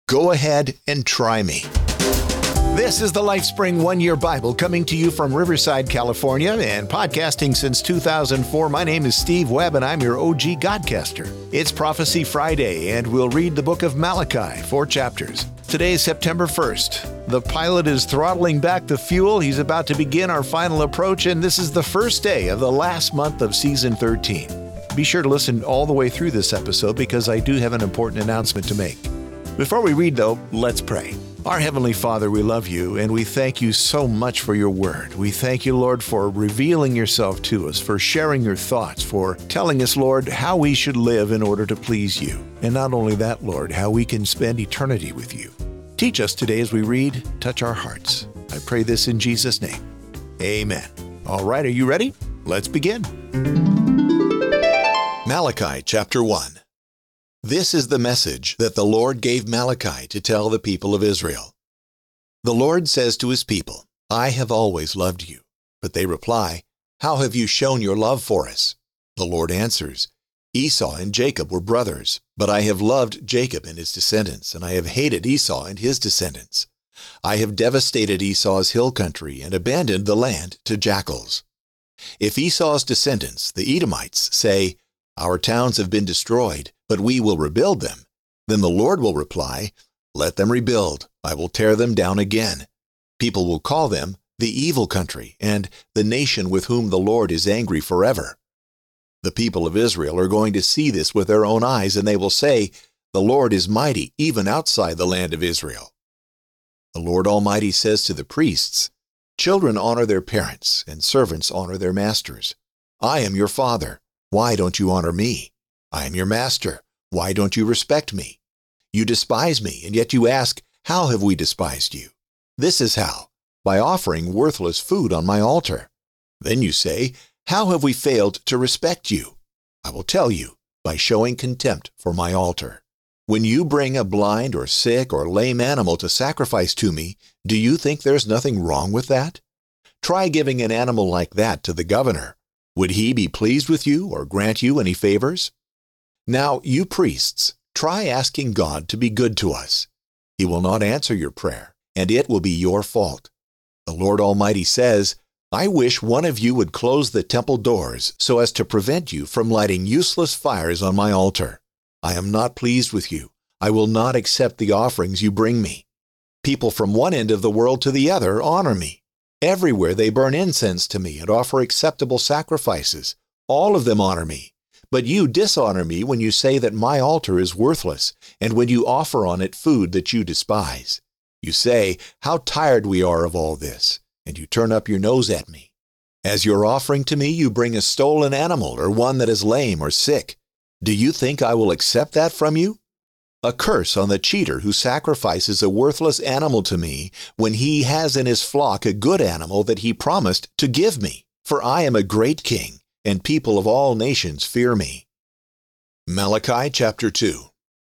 Go ahead and try me. This is the LifeSpring One-Year Bible coming to you from Riverside, California, and podcasting since 2004. My name is Steve Webb, and I'm your OG Godcaster. It's Prophecy Friday, and we'll read the book of Malachi, 4 chapters. Today is September 1st. The pilot is throttling back the fuel. He's about to begin our final approach, and this is the first day of the last month of Season 13. Be sure to listen all the way through this episode because I do have an important announcement to make. Before we read, though, let's pray. Our Heavenly Father, we love you, and we thank you so much for your word. We thank you, Lord, for revealing yourself to us, for sharing your thoughts, for telling us, Lord, how we should live in order to please you. And not only that, Lord, how we can spend eternity with you. Teach us today as we read, touch our hearts. I pray this in Jesus' name. Amen. All right, are you ready? Let's begin. Malachi chapter 1. This is the message that the Lord gave Malachi to tell the people of Israel. The Lord says to his people, I have always loved you. But they reply, How have you shown your love for us? The Lord answers, Esau and Jacob were brothers, but I have loved Jacob and his descendants, and I have hated Esau and his descendants. I have devastated Esau's hill country and abandoned the land to jackals. If Esau's descendants, the Edomites, say, Our towns have been destroyed, but we will rebuild them, then the Lord will reply, Let them rebuild. I will tear them down again. People will call them the evil country and the nation with whom the Lord is angry forever. The people of Israel are going to see this with their own eyes, and they will say, The Lord is mighty, even outside the land of Israel. The Lord Almighty says to the priests, Children honor their parents, and servants honor their masters. I am your father. Why don't you honor me? I am your master. Why don't you respect me? You despise me, and yet you ask, How have we despised you? This is how, by offering worthless food on my altar. Then you say, How have we failed to respect you? I will tell you, by showing contempt for my altar. When you bring a blind or sick or lame animal to sacrifice to me, do you think there's nothing wrong with that? Try giving an animal like that to the governor. Would he be pleased with you or grant you any favors? Now, you priests, try asking God to be good to us. He will not answer your prayer, and it will be your fault. The Lord Almighty says, I wish one of you would close the temple doors so as to prevent you from lighting useless fires on my altar. I am not pleased with you. I will not accept the offerings you bring me. People from one end of the world to the other honor me. Everywhere they burn incense to me and offer acceptable sacrifices. All of them honor me. But you dishonor me when you say that my altar is worthless, and when you offer on it food that you despise. You say, How tired we are of all this, and you turn up your nose at me. As your offering to me, you bring a stolen animal or one that is lame or sick. Do you think I will accept that from you? A curse on the cheater who sacrifices a worthless animal to me when he has in his flock a good animal that he promised to give me, for I am a great king, and people of all nations fear me. Malachi chapter 2.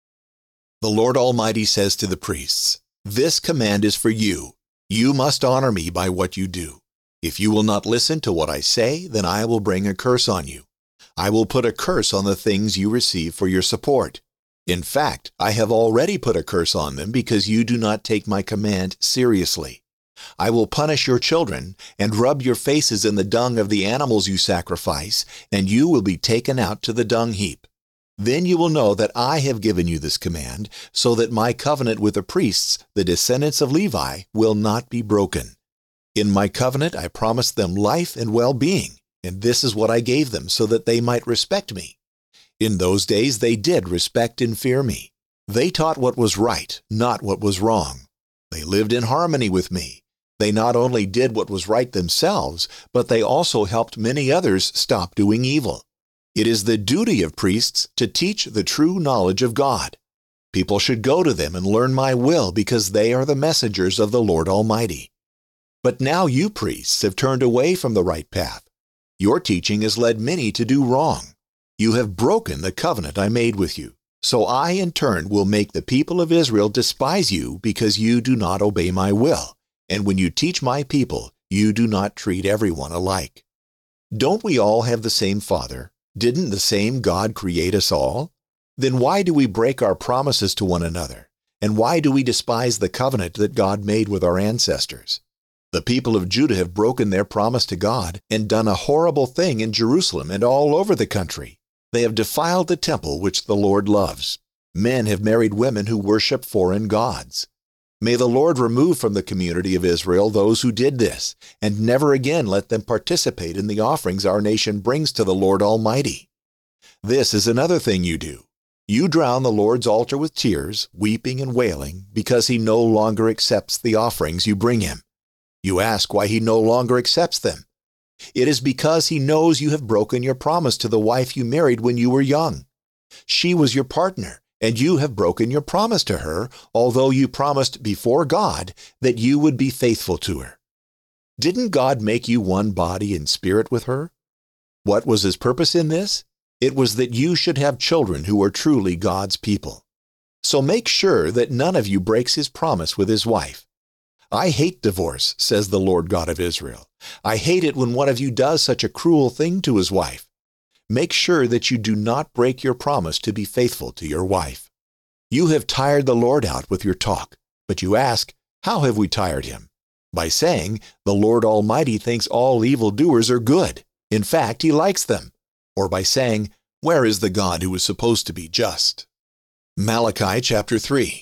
The Lord Almighty says to the priests, This command is for you. You must honor me by what you do. If you will not listen to what I say, then I will bring a curse on you. I will put a curse on the things you receive for your support. In fact, I have already put a curse on them because you do not take my command seriously. I will punish your children and rub your faces in the dung of the animals you sacrifice, and you will be taken out to the dung heap. Then you will know that I have given you this command, so that my covenant with the priests, the descendants of Levi, will not be broken. In my covenant I promised them life and well-being, and this is what I gave them so that they might respect me. In those days they did respect and fear me. They taught what was right, not what was wrong. They lived in harmony with me. They not only did what was right themselves, but they also helped many others stop doing evil. It is the duty of priests to teach the true knowledge of God. People should go to them and learn my will because they are the messengers of the Lord Almighty. But now you priests have turned away from the right path. Your teaching has led many to do wrong. You have broken the covenant I made with you. So I in turn will make the people of Israel despise you because you do not obey my will. And when you teach my people, you do not treat everyone alike. Don't we all have the same Father? Didn't the same God create us all? Then why do we break our promises to one another? And why do we despise the covenant that God made with our ancestors? The people of Judah have broken their promise to God and done a horrible thing in Jerusalem and all over the country. They have defiled the temple which the Lord loves. Men have married women who worship foreign gods. May the Lord remove from the community of Israel those who did this, and never again let them participate in the offerings our nation brings to the Lord Almighty. This is another thing you do. You drown the Lord's altar with tears, weeping and wailing, because he no longer accepts the offerings you bring him. You ask why he no longer accepts them. It is because he knows you have broken your promise to the wife you married when you were young. She was your partner, and you have broken your promise to her, although you promised before God that you would be faithful to her. Didn't God make you one body and spirit with her? What was his purpose in this? It was that you should have children who are truly God's people. So make sure that none of you breaks his promise with his wife. I hate divorce, says the Lord God of Israel. I hate it when one of you does such a cruel thing to his wife. Make sure that you do not break your promise to be faithful to your wife. You have tired the Lord out with your talk, but you ask, how have we tired him? By saying, the Lord Almighty thinks all evildoers are good. In fact, he likes them. Or by saying, where is the God who is supposed to be just? Malachi chapter 3.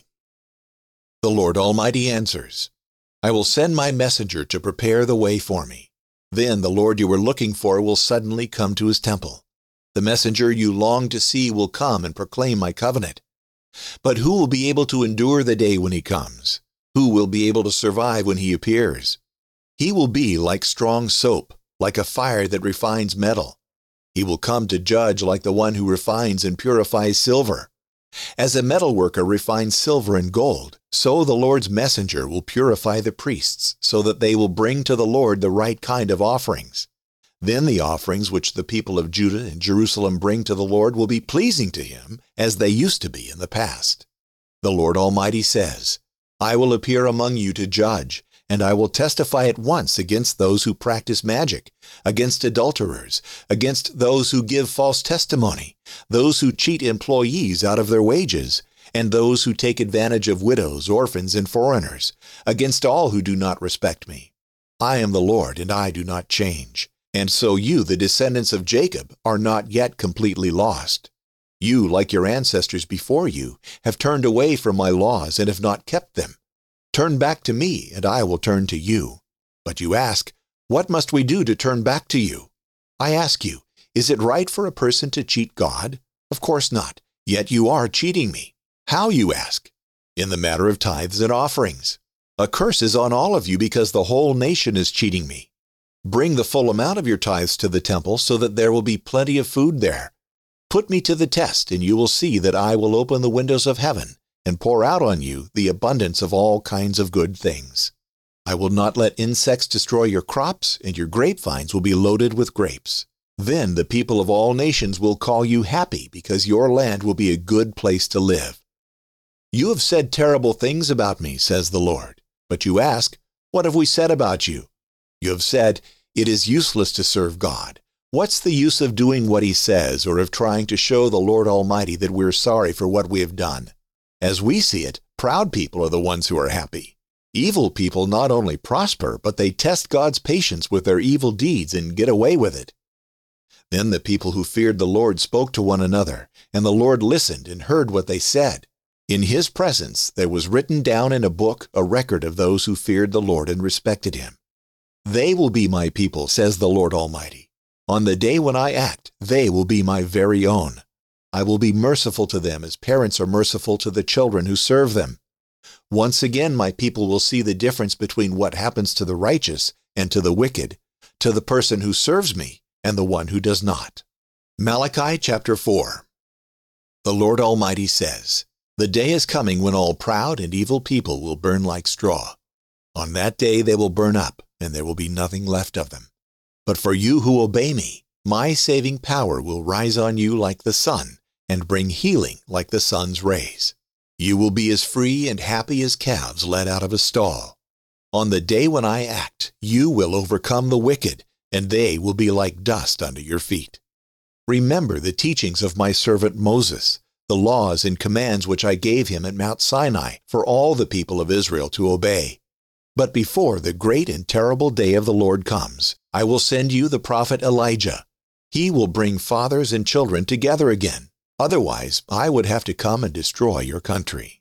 The Lord Almighty answers, I will send my messenger to prepare the way for me. Then the Lord you were looking for will suddenly come to his temple. The messenger you long to see will come and proclaim my covenant. But who will be able to endure the day when he comes? Who will be able to survive when he appears? He will be like strong soap, like a fire that refines metal. He will come to judge like the one who refines and purifies silver. As a metalworker refines silver and gold, so the Lord's messenger will purify the priests, so that they will bring to the Lord the right kind of offerings. Then the offerings which the people of Judah and Jerusalem bring to the Lord will be pleasing to him, as they used to be in the past. The Lord Almighty says, I will appear among you to judge, and I will testify at once against those who practice magic, against adulterers, against those who give false testimony, those who cheat employees out of their wages, and those who take advantage of widows, orphans, and foreigners, against all who do not respect me. I am the Lord, and I do not change. And so you, the descendants of Jacob, are not yet completely lost. You, like your ancestors before you, have turned away from my laws and have not kept them. Turn back to me, and I will turn to you. But you ask, what must we do to turn back to you? I ask you, is it right for a person to cheat God? Of course not. Yet you are cheating me. How, you ask? In the matter of tithes and offerings. A curse is on all of you because the whole nation is cheating me. Bring the full amount of your tithes to the temple so that there will be plenty of food there. Put me to the test, and you will see that I will open the windows of heaven and pour out on you the abundance of all kinds of good things. I will not let insects destroy your crops, and your grapevines will be loaded with grapes. Then the people of all nations will call you happy because your land will be a good place to live. You have said terrible things about me, says the Lord. But you ask, what have we said about you? You have said, it is useless to serve God. What's the use of doing what he says or of trying to show the Lord Almighty that we're sorry for what we have done? As we see it, proud people are the ones who are happy. Evil people not only prosper, but they test God's patience with their evil deeds and get away with it. Then the people who feared the Lord spoke to one another, and the Lord listened and heard what they said. In his presence there was written down in a book a record of those who feared the Lord and respected him. They will be my people, says the Lord Almighty. On the day when I act, they will be my very own. I will be merciful to them as parents are merciful to the children who serve them. Once again my people will see the difference between what happens to the righteous and to the wicked, to the person who serves me and the one who does not. Malachi chapter 4. The Lord Almighty says, the day is coming when all proud and evil people will burn like straw. On that day they will burn up, and there will be nothing left of them. But for you who obey me, my saving power will rise on you like the sun, and bring healing like the sun's rays. You will be as free and happy as calves led out of a stall. On the day when I act, you will overcome the wicked, and they will be like dust under your feet. Remember the teachings of my servant Moses, the laws and commands which I gave him at Mount Sinai for all the people of Israel to obey. But before the great and terrible day of the Lord comes, I will send you the prophet Elijah. He will bring fathers and children together again. Otherwise, I would have to come and destroy your country.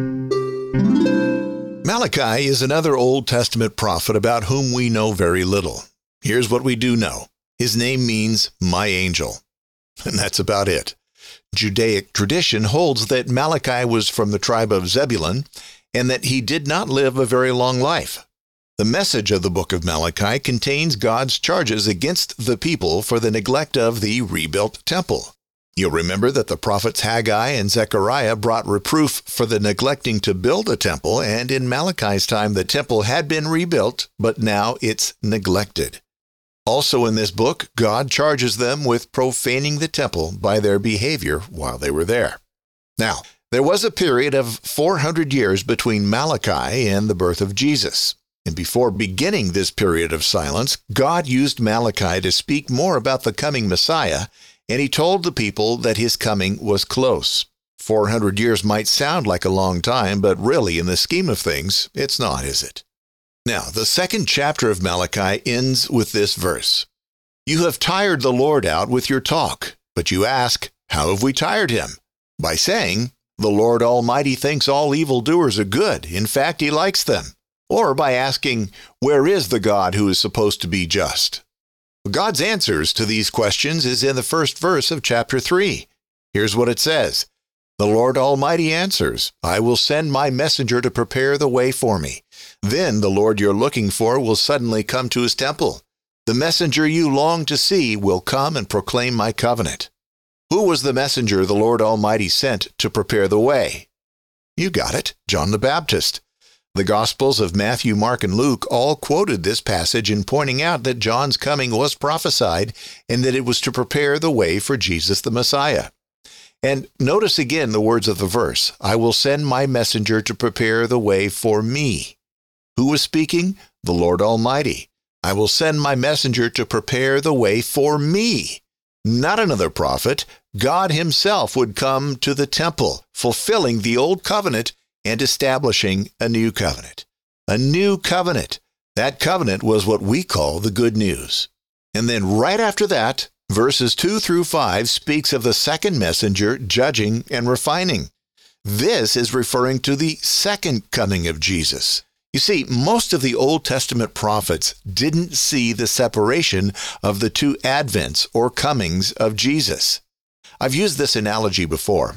Malachi is another Old Testament prophet about whom we know very little. Here's what we do know. His name means my angel. And that's about it. Judaic tradition holds that Malachi was from the tribe of Zebulun and that he did not live a very long life. The message of the book of Malachi contains God's charges against the people for the neglect of the rebuilt temple. You'll remember that the prophets Haggai and Zechariah brought reproof for the neglecting to build a temple, and in Malachi's time the temple had been rebuilt, but now it's neglected. Also in this book, God charges them with profaning the temple by their behavior while they were there. Now, there was a period of 400 years between Malachi and the birth of Jesus. And before beginning this period of silence, God used Malachi to speak more about the coming Messiah, and he told the people that his coming was close. 400 years might sound like a long time, but really, in the scheme of things, it's not, is it? Now, the second chapter of Malachi ends with this verse. You have tired the Lord out with your talk, but you ask, how have we tired him? By saying, the Lord Almighty thinks all evildoers are good. In fact, he likes them. Or by asking, where is the God who is supposed to be just? God's answers to these questions is in the first verse of chapter 3. Here's what it says. The Lord Almighty answers, I will send my messenger to prepare the way for me. Then the Lord you're looking for will suddenly come to his temple. The messenger you long to see will come and proclaim my covenant. Who was the messenger the Lord Almighty sent to prepare the way? You got it, John the Baptist. The Gospels of Matthew, Mark, and Luke all quoted this passage in pointing out that John's coming was prophesied and that it was to prepare the way for Jesus the Messiah. And notice again the words of the verse, I will send my messenger to prepare the way for me. Who was speaking? The Lord Almighty. I will send my messenger to prepare the way for me. Not another prophet. God himself would come to the temple, fulfilling the old covenant and establishing a new covenant. A new covenant. That covenant was what we call the good news. And then right after that, verses 2 through 5 speaks of the second messenger judging and refining. This is referring to the second coming of Jesus. You see, most of the Old Testament prophets didn't see the separation of the two advents or comings of Jesus. I've used this analogy before.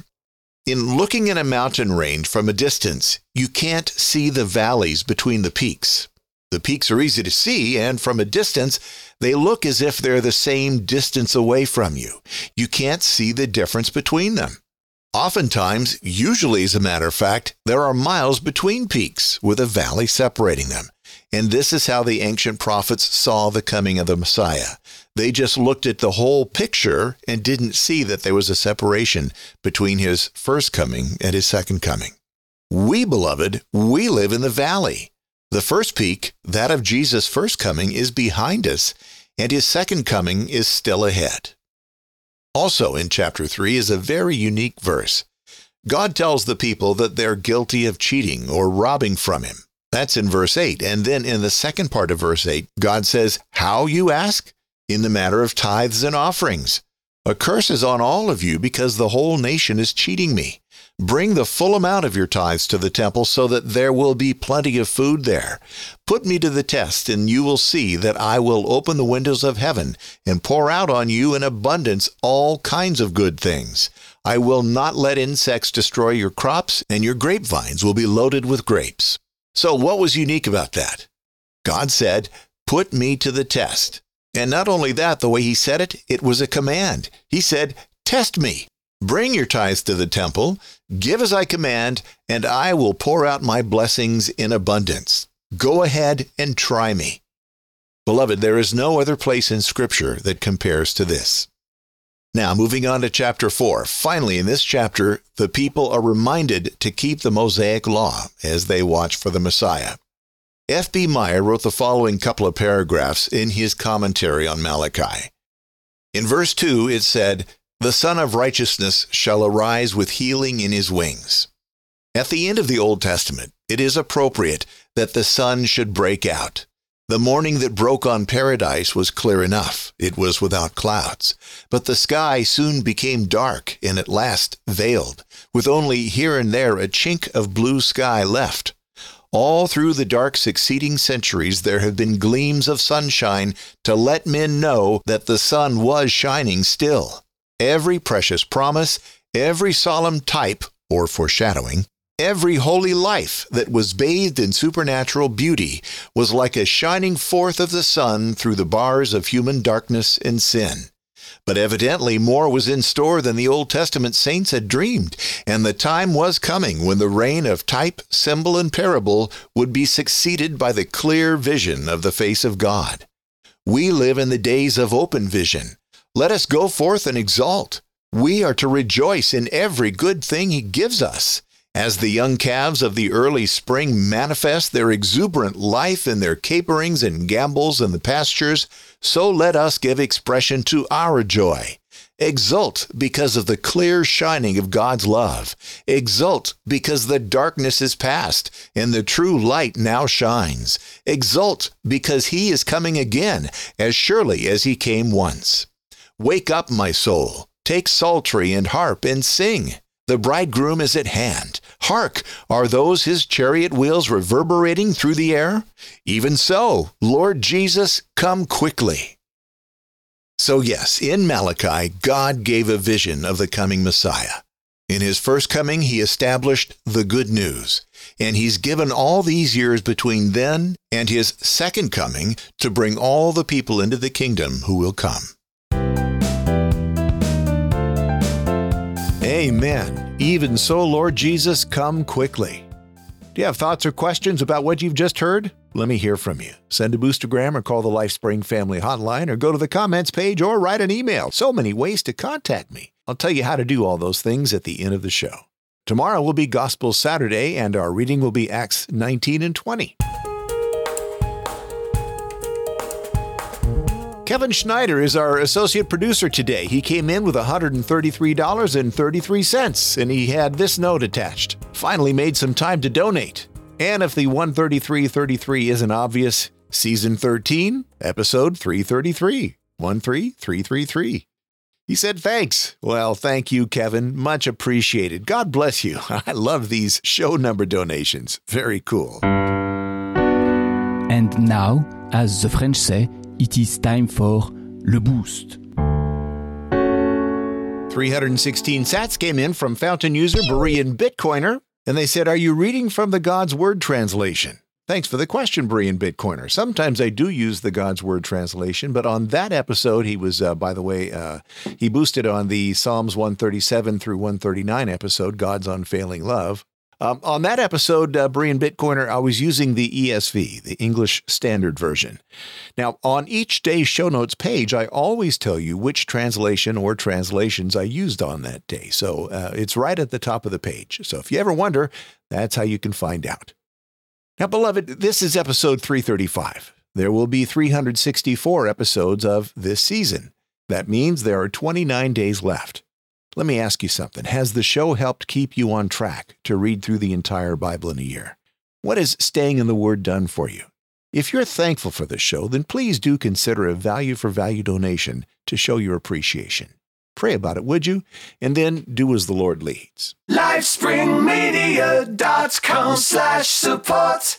In looking at a mountain range from a distance, you can't see the valleys between the peaks. The peaks are easy to see, and from a distance, they look as if they're the same distance away from you. You can't see the difference between them. Oftentimes, usually as a matter of fact, there are miles between peaks with a valley separating them. And this is how the ancient prophets saw the coming of the Messiah. They just looked at the whole picture and didn't see that there was a separation between his first coming and his second coming. We, beloved, we live in the valley. The first peak, that of Jesus' first coming, is behind us, and his second coming is still ahead. Also in chapter 3 is a very unique verse. God tells the people that they're guilty of cheating or robbing from him. That's in verse 8. And then in the second part of verse 8, God says, how, you ask? In the matter of tithes and offerings. A curse is on all of you because the whole nation is cheating me. Bring the full amount of your tithes to the temple so that there will be plenty of food there. Put me to the test, and you will see that I will open the windows of heaven and pour out on you in abundance all kinds of good things. I will not let insects destroy your crops, and your grapevines will be loaded with grapes. So what was unique about that? God said, put me to the test. And not only that, the way he said it, it was a command. He said, test me. Bring your tithes to the temple, give as I command, and I will pour out my blessings in abundance. Go ahead and try me. Beloved, there is no other place in Scripture that compares to this. Now, moving on to chapter 4. Finally, in this chapter, the people are reminded to keep the Mosaic Law as they watch for the Messiah. F.B. Meyer wrote the following couple of paragraphs in his commentary on Malachi. In verse 2, it said, The Son of Righteousness shall arise with healing in his wings. At the end of the Old Testament, it is appropriate that the sun should break out. The morning that broke on paradise was clear enough. It was without clouds. But the sky soon became dark and at last veiled, with only here and there a chink of blue sky left. All through the dark succeeding centuries there have been gleams of sunshine to let men know that the sun was shining still. Every precious promise, every solemn type or foreshadowing, every holy life that was bathed in supernatural beauty was like a shining forth of the sun through the bars of human darkness and sin. But evidently more was in store than the Old Testament saints had dreamed, and the time was coming when the reign of type, symbol, and parable would be succeeded by the clear vision of the face of God. We live in the days of open vision. Let us go forth and exalt. We are to rejoice in every good thing He gives us. As the young calves of the early spring manifest their exuberant life in their caperings and gambols in the pastures, so let us give expression to our joy. Exult because of the clear shining of God's love. Exult because the darkness is past and the true light now shines. Exult because He is coming again, as surely as He came once. Wake up, my soul. Take psaltery and harp and sing. The bridegroom is at hand. Hark! Are those His chariot wheels reverberating through the air? Even so, Lord Jesus, come quickly. So yes, in Malachi, God gave a vision of the coming Messiah. In His first coming, He established the good news. And He's given all these years between then and His second coming to bring all the people into the kingdom who will come. Amen. Even so, Lord Jesus, come quickly. Do you have thoughts or questions about what you've just heard? Let me hear from you. Send a boostergram or call the LifeSpring Family Hotline or go to the comments page or write an email. So many ways to contact me. I'll tell you how to do all those things at the end of the show. Tomorrow will be Gospel Saturday, and our reading will be Acts 19 and 20. Kevin Schneider is our associate producer today. He came in with $133.33, and he had this note attached. Finally made some time to donate. And if the 133.33 isn't obvious, Season 13, Episode 333, 13333. He said, thanks. Well, thank you, Kevin. Much appreciated. God bless you. I love these show number donations. Very cool. And now, as the French say, it is time for Le Boost. 316 sats came in from fountain user Berean Bitcoiner, and they said, are you reading from the God's Word translation? Thanks for the question, Berean Bitcoiner. Sometimes I do use the God's Word translation, but on that episode, he was, he boosted on the Psalms 137 through 139 episode, God's Unfailing Love. On that episode, Berean Bitcoiner, I was using the ESV, the English Standard Version. Now, on each day's show notes page, I always tell you which translation or translations I used on that day. So it's right at the top of the page. So if you ever wonder, that's how you can find out. Now, beloved, this is episode 335. There will be 364 episodes of this season. That means there are 29 days left. Let me ask you something. Has the show helped keep you on track to read through the entire Bible in a year? What has staying in the Word done for you? If you're thankful for the show, then please do consider a value-for-value donation to show your appreciation. Pray about it, would you? And then do as the Lord leads. LifeSpringMedia.com/support.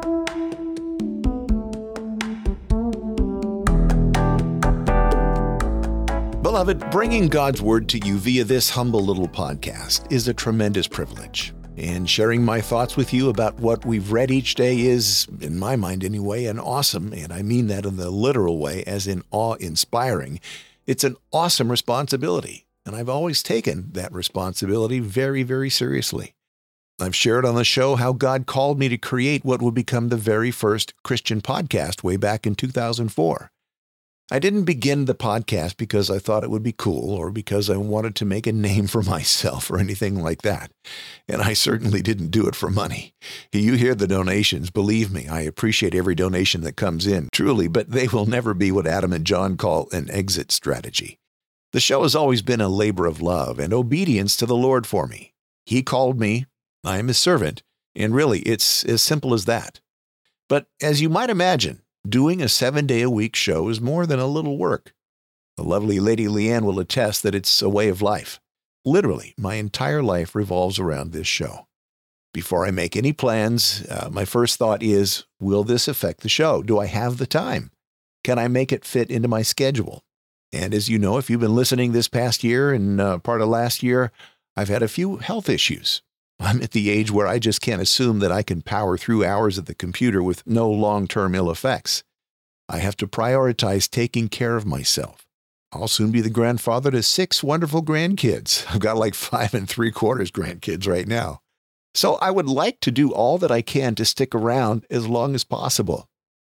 Beloved, bringing God's Word to you via this humble little podcast is a tremendous privilege. And sharing my thoughts with you about what we've read each day is, in my mind anyway, an awesome, and I mean that in the literal way, as in awe-inspiring. It's an awesome responsibility, and I've always taken that responsibility very, very seriously. I've shared on the show how God called me to create what would become the very first Christian podcast way back in 2004. I didn't begin the podcast because I thought it would be cool or because I wanted to make a name for myself or anything like that. And I certainly didn't do it for money. You hear the donations. Believe me, I appreciate every donation that comes in, truly, but they will never be what Adam and John call an exit strategy. The show has always been a labor of love and obedience to the Lord for me. He called me, I am His servant, and really, it's as simple as that. But as you might imagine, doing a 7-day-a-week show is more than a little work. The lovely Lady Leanne will attest that it's a way of life. Literally, my entire life revolves around this show. Before I make any plans, my first thought is, will this affect the show? Do I have the time? Can I make it fit into my schedule? And as you know, if you've been listening this past year and part of last year, I've had a few health issues. I'm at the age where I just can't assume that I can power through hours at the computer with no long-term ill effects. I have to prioritize taking care of myself. I'll soon be the grandfather to 6 wonderful grandkids. I've got like 5 3/4 grandkids right now. So I would like to do all that I can to stick around as long as possible.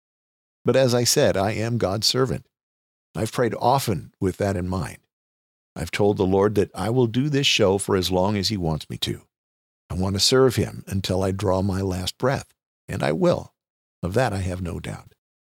But as I said, I am God's servant. I've prayed often with that in mind. I've told the Lord that I will do this show for as long as He wants me to. I want to serve Him until I draw my last breath, and I will. Of that I have no doubt.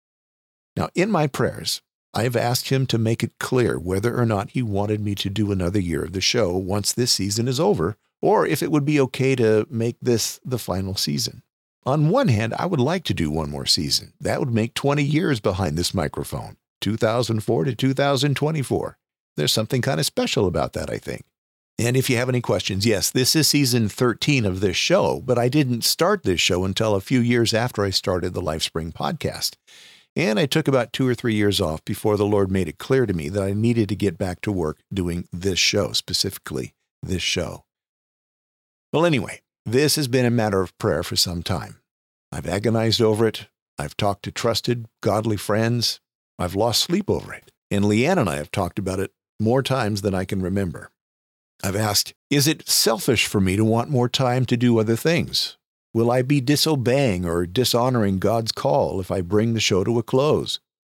Now, in my prayers, I have asked Him to make it clear whether or not He wanted me to do another year of the show once this season is over, or if it would be okay to make this the final season. On one hand, I would like to do one more season. That would make 20 years behind this microphone, 2004 to 2024. There's something kind of special about that, I think. And if you have any questions, yes, this is season 13 of this show, but I didn't start this show until a few years after I started the LifeSpring podcast. And I took about 2 or 3 years off before the Lord made it clear to me that I needed to get back to work doing this show, specifically this show. Well, anyway, this has been a matter of prayer for some time. I've agonized over it. I've talked to trusted, godly friends. I've lost sleep over it. And Leanne and I have talked about it more times than I can remember. I've asked, is it selfish for me to want more time to do other things? Will I be disobeying or dishonoring God's call if I bring the show to a close?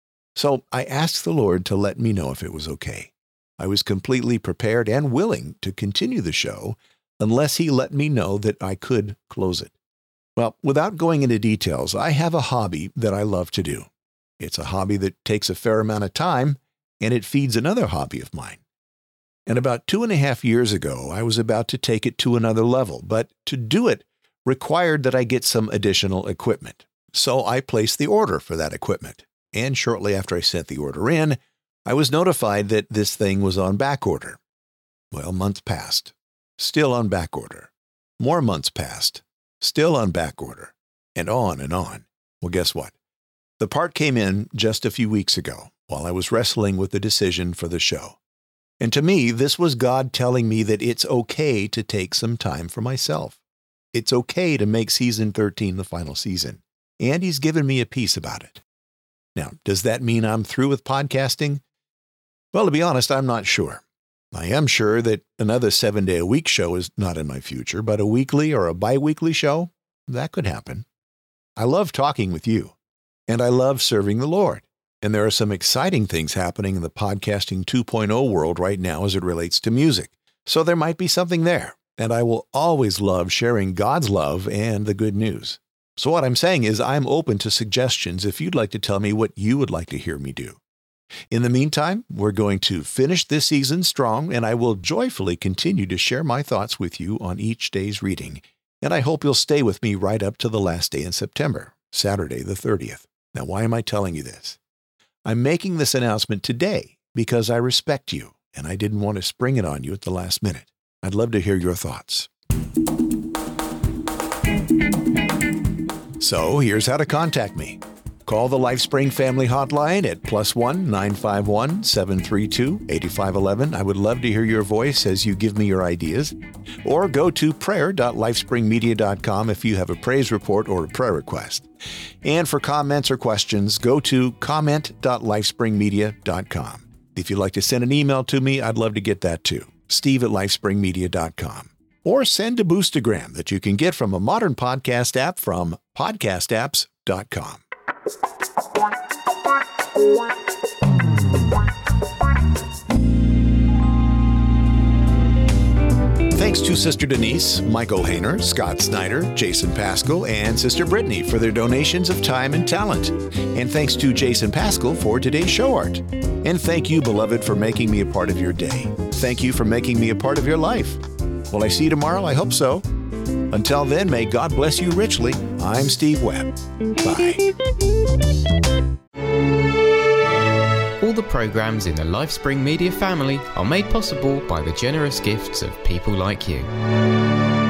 So I asked the Lord to let me know if it was okay. I was completely prepared and willing to continue the show unless He let me know that I could close it. Well, without going into details, I have a hobby that I love to do. It's a hobby that takes a fair amount of time, and it feeds another hobby of mine. And about 2.5 years ago, I was about to take it to another level, but to do it required that I get some additional equipment. So I placed the order for that equipment. And shortly after I sent the order in, I was notified that this thing was on back order. Well, months passed. Still on back order. More months passed. Still on back order. And on and on. Well, guess what? The part came in just a few weeks ago while I was wrestling with the decision for the show. And to me, this was God telling me that it's okay to take some time for myself. It's okay to make season 13 the final season. And He's given me a peace about it. Now, does that mean I'm through with podcasting? Well, to be honest, I'm not sure. I am sure that another 7-day-a-week show is not in my future, but a weekly or a bi-weekly show, that could happen. I love talking with you, and I love serving the Lord. And there are some exciting things happening in the podcasting 2.0 world right now as it relates to music. So there might be something there, and I will always love sharing God's love and the good news. So what I'm saying is I'm open to suggestions if you'd like to tell me what you would like to hear me do. In the meantime, we're going to finish this season strong, and I will joyfully continue to share my thoughts with you on each day's reading. And I hope you'll stay with me right up to the last day in September, Saturday the 30th. Now, why am I telling you this? I'm making this announcement today because I respect you, and I didn't want to spring it on you at the last minute. I'd love to hear your thoughts. So here's how to contact me. Call the LifeSpring Family Hotline at +1 951 732 8511. I would love to hear your voice as you give me your ideas. Or go to prayer.lifespringmedia.com if you have a praise report or a prayer request. And for comments or questions, go to comment.lifespringmedia.com. If you'd like to send an email to me, I'd love to get that too. steve@lifespringmedia.com. Or send a Boostagram that you can get from a modern podcast app from podcastapps.com. Thanks to Sister Denise, Michael Hayner, Scott Snyder, Jason Pascal, and Sister Brittany for their donations of time and talent. And thanks to Jason Pascal for today's show art. And thank you, beloved, for making me a part of your day. Thank you for making me a part of your life. Will I see you tomorrow? I hope so. Until then, may God bless you richly. I'm Steve Webb. Bye. All the programs in the LifeSpring Media family are made possible by the generous gifts of people like you.